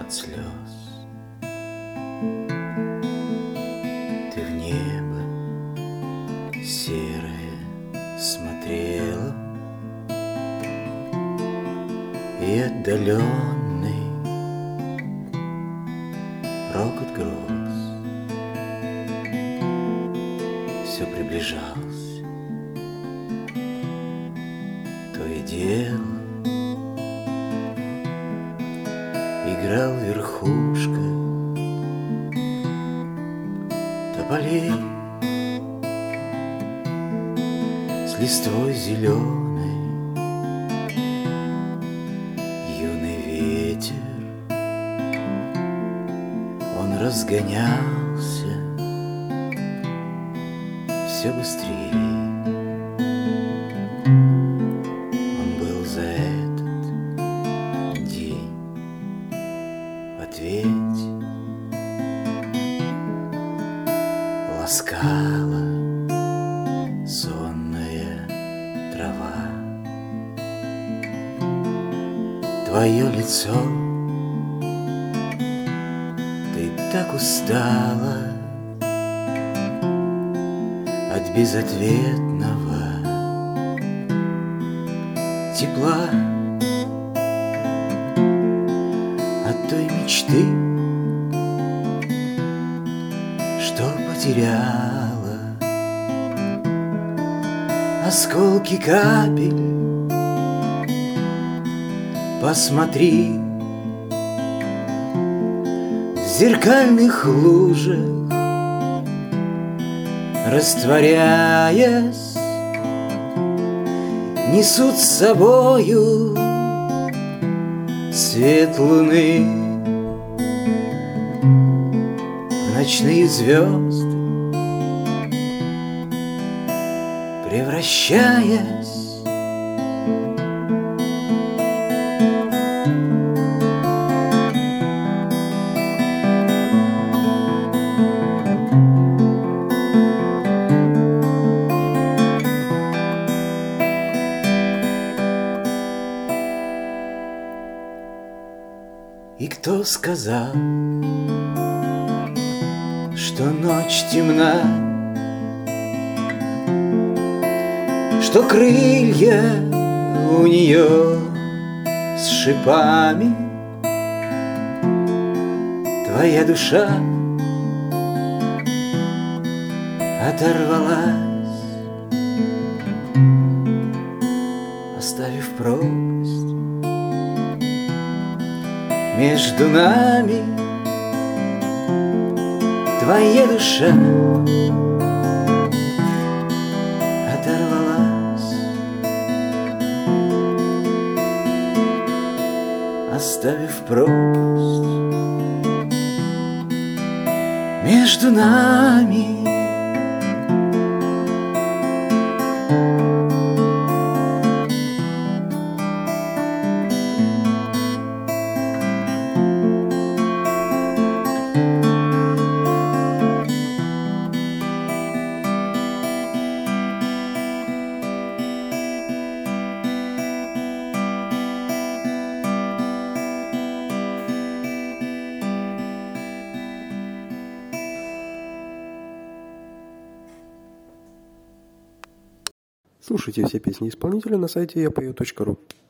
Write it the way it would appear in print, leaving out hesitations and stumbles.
от слез. Ты в небо серое смотрела, и отдаленный рокот гроз все приближался. То и дело играл верхушка тополей с листвой зеленой. Юный ветер, он разгонялся все быстрее. Он был за этот день в ответе. Ласкала сонная трава твое лицо. Ты так устала от безответного тепла, от той мечты, что потеряла осколки капель. Посмотри, в зеркальных лужах, растворяясь, несут с собою свет луны. В ночные звезды превращаясь. И кто сказал, что ночь темна, что крылья у нее с шипами? Твоя душа оторвалась, оставив пропасть между нами. Твоя душа оторвалась, оставив пропасть между нами. Слушайте все песни исполнителя на сайте yapeo.ru.